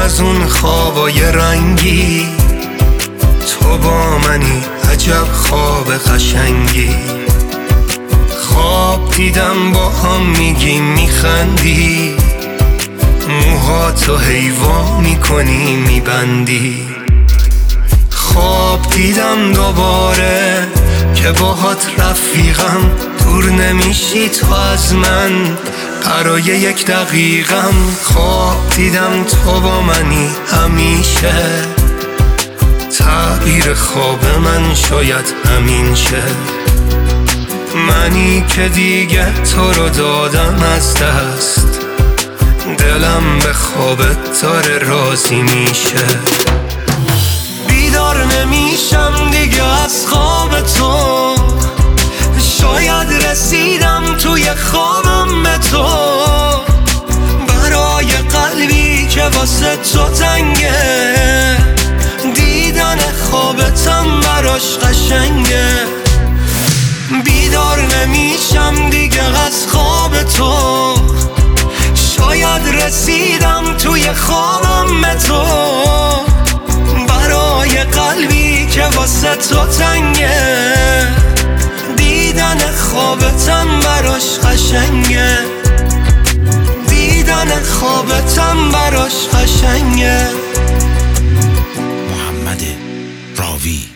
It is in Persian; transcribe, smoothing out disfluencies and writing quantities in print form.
از اون خوابای رنگی، تو با منی عجب خواب قشنگی. خواب دیدم با هم میگی میخندی، موهاتو حیوا میکنی میبندی. خواب دیدم دوباره که باهات رفیقم، دور نمیشی تو از من برای یک دقیقم. خواب دیدم تو با منی همیشه، تعبیر خواب من شاید همین شه. منی که دیگه تو رو دادم از دست، دلم به خوابت داره راضی میشه. بیدار نمیشم دیگه از خواب تو، شاید رسیدم توی خوابم به تو. برای قلبی که واسه تو تنگه، دیدن خوابتم براش قشنگه. بیدار نمیشم دیگه از خواب تو، شاید رسیدم توی خوابم به تو. برای قلبی که واسه تو تنگه، دیدن خوابتم براش قشنگه. دیدن خوابتم براش قشنگه. محمد راوی